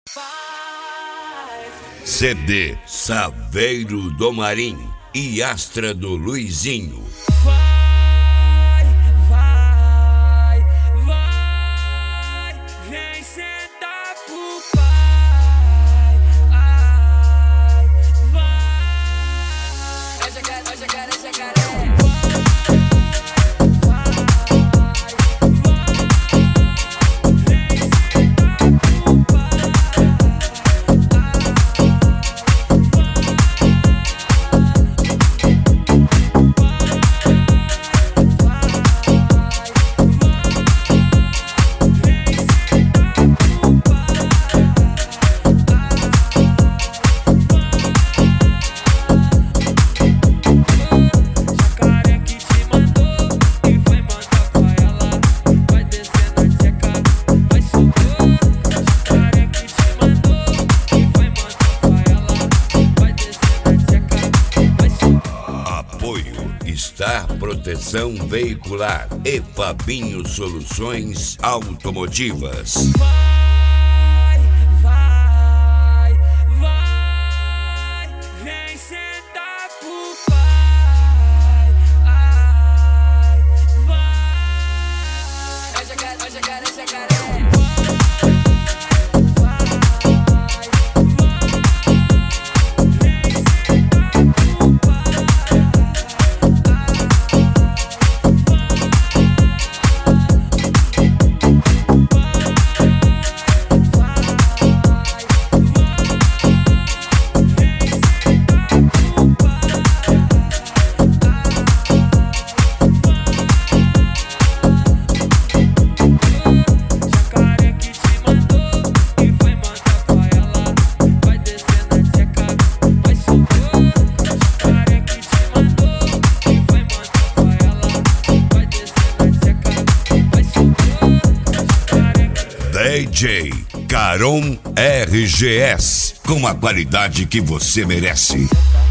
CD Saveiro do Marim e Astra do Luizinho. Vai, vai, vai, vem sentar pro pai. Ai, vai. É jacaré, é jacaré, é jacaré. Star Proteção Veicular e Fabinho Soluções Automotivas. Vai, vai, vai, vem sentar pro pai. Ai, vai. É jacaré, é jacaré, é jacaré. DJ Caron RGS, com a qualidade que você merece.